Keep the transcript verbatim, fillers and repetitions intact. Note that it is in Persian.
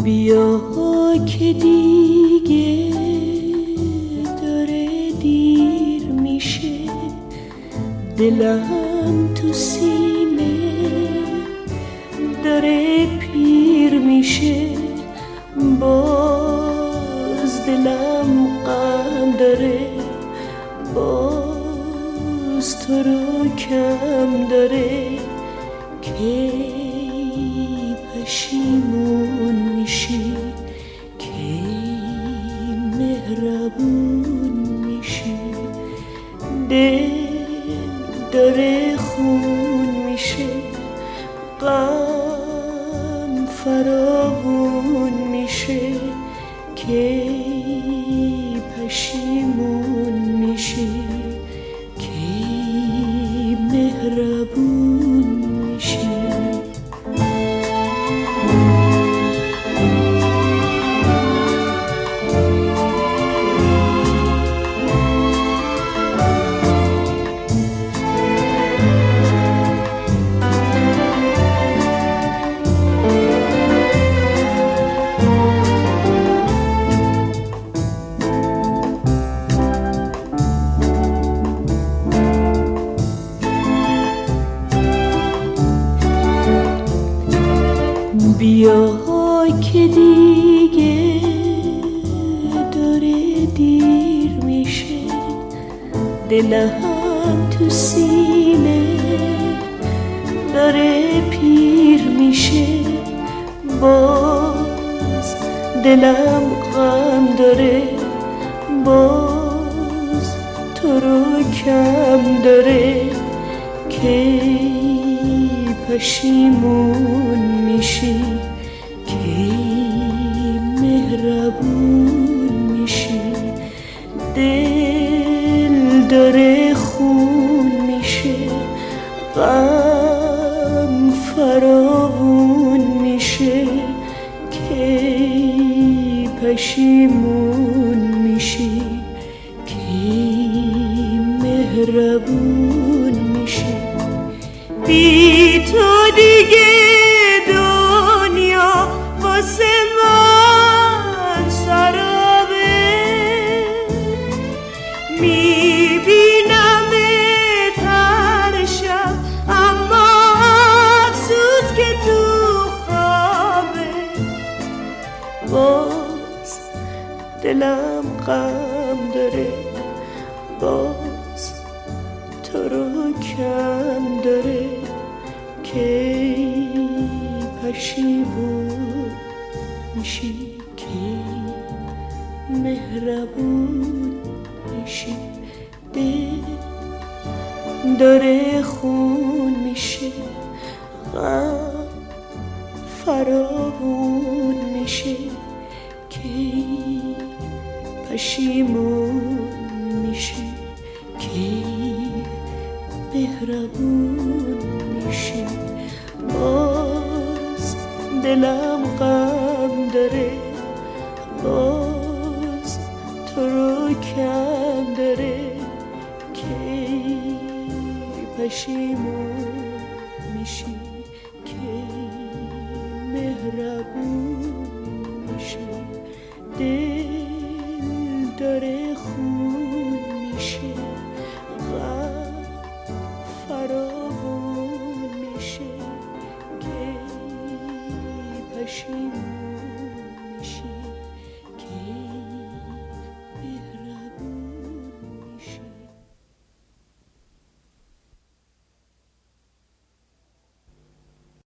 بیا که دیگه داره دیر میشه، دلم تو سینه داره پیر میشه، باز دلم غم داره، باز تو رو کم داره. کی پشیمون میشی، کی مهربون میشی، دل داره خون میشه، غم فراوون میشه، کی پشیمون میشی، کی مهربون میشی. بیا که دیگه داره دیر میشه، دلم تو سینه داره پیر میشه، باز دلم غم داره، باز تو رو کم داره. کی پشیمون میشی، کی مهربون میشی، دل داره خون میشه، غم فراوون میشه، کی پشیمون میشی، کی مهربون میشی. بی تو دیگه دنیا واسه من سرابه، میبینمت هر شب اما افسوس که تو خوابه، باز دلم غم داره، باز تو رو کم داره. کی پشیمون میشی، کی مهربون میشی، دل داره خون میشه، غم فراوون میشه، کی پشیمون میشی، کی مهربون میشی، باز دلم غم داره، باز تو رو کم داره. کی پشیمون میشی، کی مهربون میشی، دل داره خون میشه،